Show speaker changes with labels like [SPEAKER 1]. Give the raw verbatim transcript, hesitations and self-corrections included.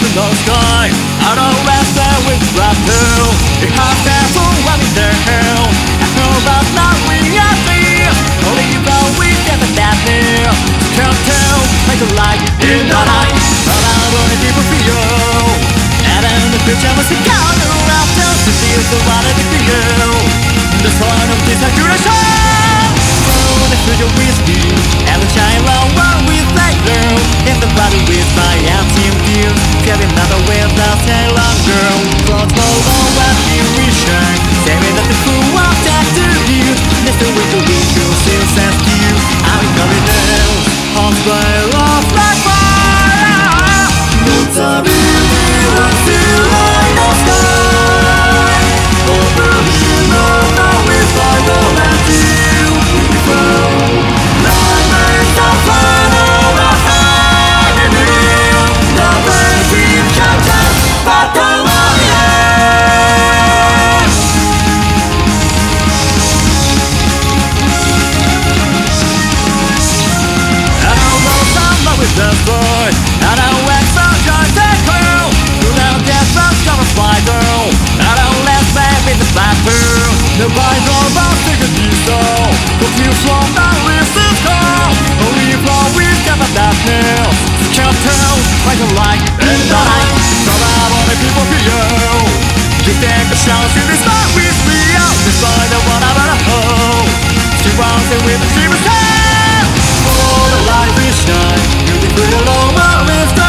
[SPEAKER 1] のsky I don't wrestle with battle It has everyone in the hell I know about now we are clear Only though we get the bad news Can't tell, make a light in the night But I only people feel And in the future was a gun around town To feel the one of the feel The sign of disaggregation Through the future with you And the shine long one with that girl In the body with my empty view Tell another with the sail on girl Close for long when we shine Say me that the fool will talk to you Next week the week you'll still sense you I'm coming down On fire of like fire No time will still light the sky Over you know now we fly the land till we fall Nightmares are flying over high in the hill The birds in Kansas, but the lion I don't know someone with the boy I don't want some joy take her You don't get some kind of fly girl I don't let back with the black pearl Nobody knows about taking this all Confused from the listen call Only from we've got the darkness Can't tell like a light in the night So that only people feel You take a chance in this night with me out Despite the one I'm at home She runs in with the fever time For the light we shine You declare alone but with the